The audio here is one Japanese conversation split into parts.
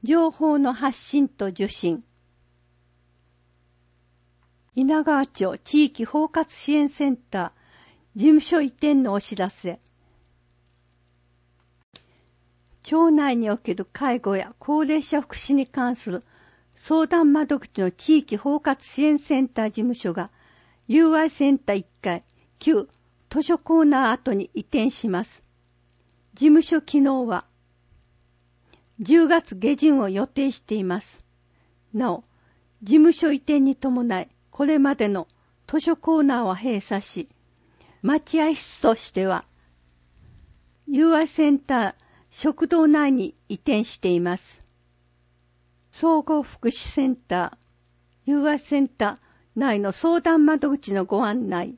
情報の発信と受信。稲川町地域包括支援センター事務所移転のお知らせ。町内における介護や高齢者福祉に関する相談窓口の地域包括支援センター事務所が UI センター1階旧図書コーナー跡に移転します。事務所機能は10月下旬を予定しています。なお、事務所移転に伴い、これまでの図書コーナーは閉鎖し、待合室としては UI センター食堂内に移転しています。総合福祉センター、UI センター内の相談窓口のご案内。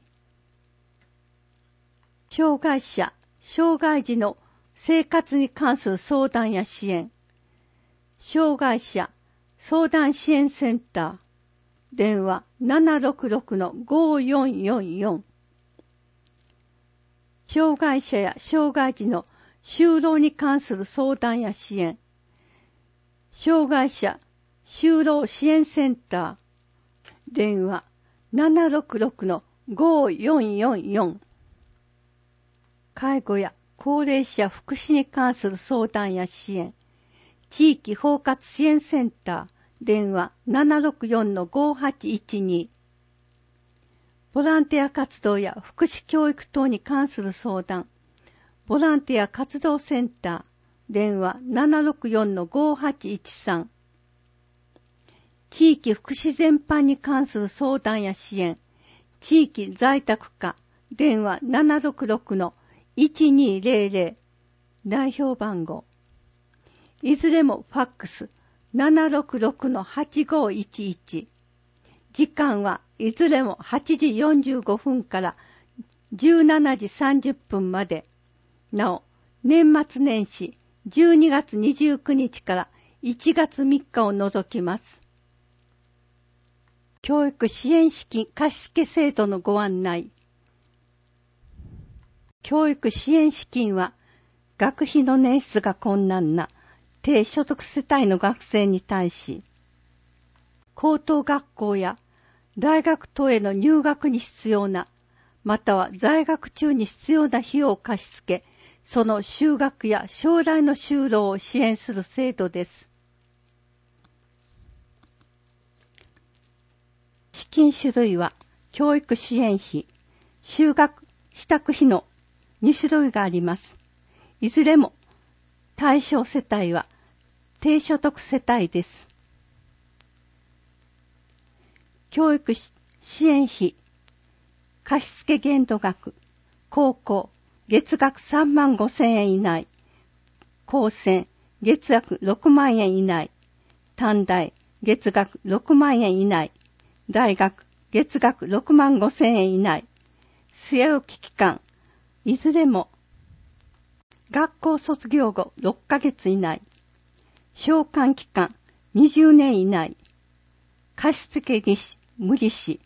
障害者、障害児の生活に関する相談や支援。障害者相談支援センター。電話 766-5444。障害者や障害児の就労に関する相談や支援。障害者就労支援センター。電話 766-5444。介護や高齢者福祉に関する相談や支援。地域包括支援センター。電話 764-5812。ボランティア活動や福祉教育等に関する相談。ボランティア活動センター。電話 764-5813。地域福祉全般に関する相談や支援。地域在宅課。電話 766-1200。代表番号。いずれもファックス 766-8511。時間はいずれも8時45分から17時30分まで。なお、年末年始12月29日から1月3日を除きます。教育支援資金貸付制度のご案内。教育支援資金は学費の捻出が困難な低所得世帯の学生に対し、高等学校や大学等への入学に必要な、または在学中に必要な費用を貸し付け、その就学や将来の就労を支援する制度です。資金種類は、教育支援費、就学支度費の2種類があります。いずれも対象世帯は低所得世帯です。教育支援費、貸付限度額、高校、月額3万5千円以内、高専、月額6万円以内、短大、月額6万円以内、大学、月額6万5千円以内、据え置き期間、いずれも、学校卒業後6ヶ月以内、償還期間20年以内、貸付利子、無利子、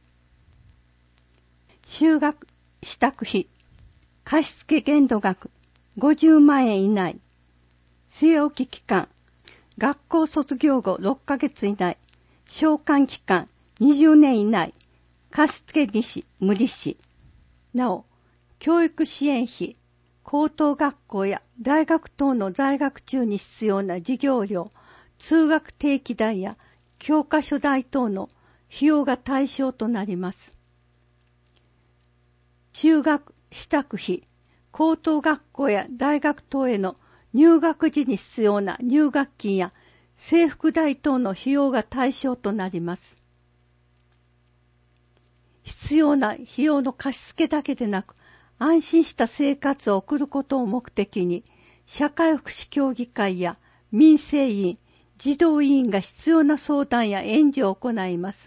就学支度費、貸付限度額50万円以内、据え置き期間、学校卒業後6ヶ月以内、償還期間20年以内、貸付利子、無利子。なお、教育支援費、高等学校や大学等の在学中に必要な授業料、通学定期代や教科書代等の費用が対象となります。就学支度費、高等学校や大学等への入学時に必要な入学金や制服代等の費用が対象となります。必要な費用の貸し付けだけでなく、安心した生活を送ることを目的に、社会福祉協議会や民生委員、児童委員が必要な相談や援助を行います。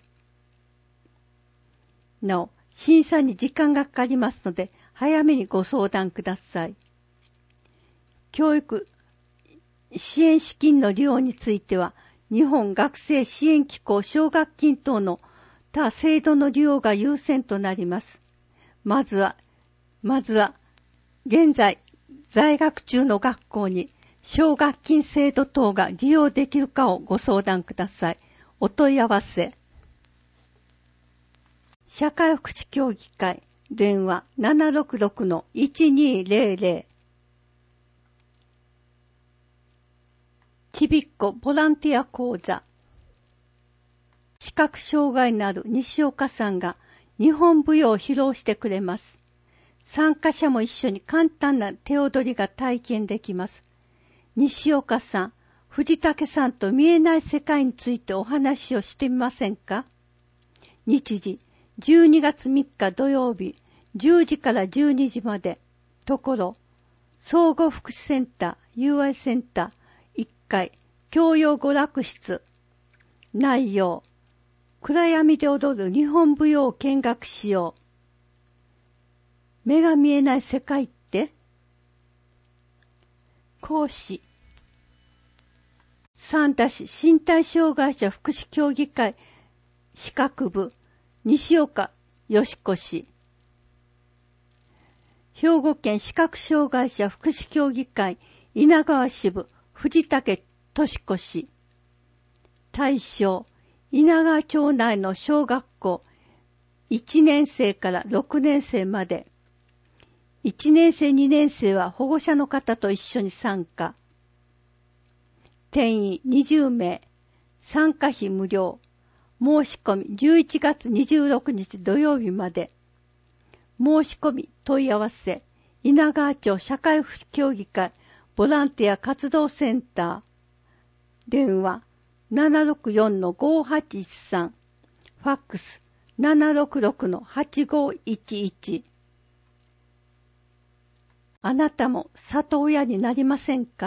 なお、審査に時間がかかりますので、早めにご相談ください。教育支援資金の利用については、日本学生支援機構奨学金等の他制度の利用が優先となります。まずは、現在、在学中の学校に奨学金制度等が利用できるかをご相談ください。お問い合わせ。社会福祉協議会電話 766-1200 ちびっこボランティア講座。視覚障害のある西岡さんが日本舞踊を披露してくれます。参加者も一緒に簡単な手踊りが体験できます。西岡さん、藤武さんと見えない世界についてお話をしてみませんか？日時、12月3日土曜日、10時から12時まで。ところ、総合福祉センター、UI センター、1階、教養娯楽室。内容、暗闇で踊る日本舞踊を見学しよう。目が見えない世界って？講師、三田市身体障害者福祉協議会視覚部、西岡よしこ氏。兵庫県視覚障害者福祉協議会稲川支部、藤武俊子氏。対象、稲川町内の小学校1年生から6年生まで。1年生2年生は保護者の方と一緒に参加。定員20名。参加費無料。申し込み11月26日土曜日まで。申し込み問い合わせ。稲川町社会福祉協議会ボランティア活動センター。電話 764-5813。ファックス 766-8511。あなたも里親になりませんか？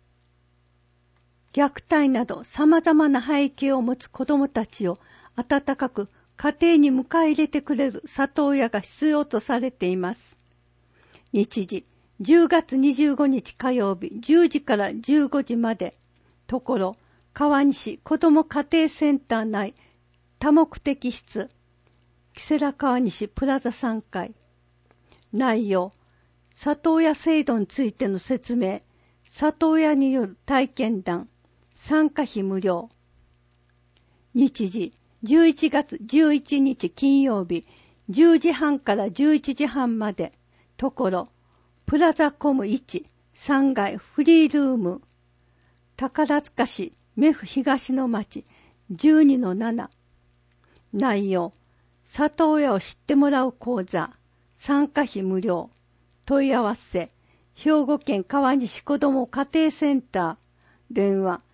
虐待など様々な背景を持つ子どもたちを温かく家庭に迎え入れてくれる里親が必要とされています。日時、10月25日火曜日10時から15時まで。ところ、川西子ども家庭センター内多目的室、木瀬良川西プラザ3階。内容、里親制度についての説明、里親による体験談、参加費無料。日時、11月11日金曜日、10時半から11時半まで。ところ、プラザコム1、3階フリールーム。宝塚市、目布東の町、12-7。内容、里親を知ってもらう講座、参加費無料。問い合わせ、兵庫県川西子ども家庭センター、電話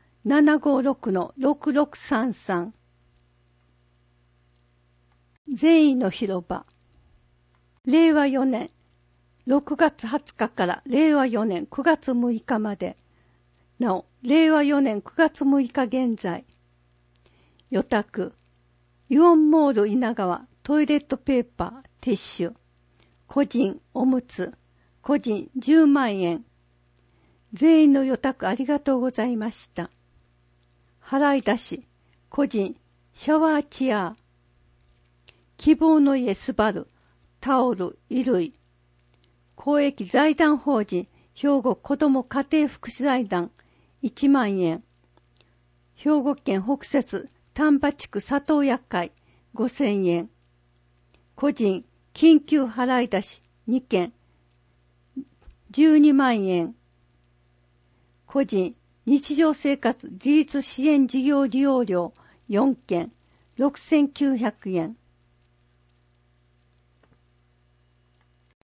756-6633。善意の広場。令和4年6月20日から令和4年9月6日まで。なお、令和4年9月6日現在。予託、イオンモール稲川トイレットペーパー、ティッシュ。個人おむつ、個人10万円。全員の予託ありがとうございました。払い出し、個人シャワーチアー。希望の家スバル、タオル、衣類。公益財団法人兵庫子ども家庭福祉財団1万円。兵庫県北摂丹波地区里親会5000円。個人緊急払い出し2件12万円。個人日常生活自立支援事業利用料4件6900円。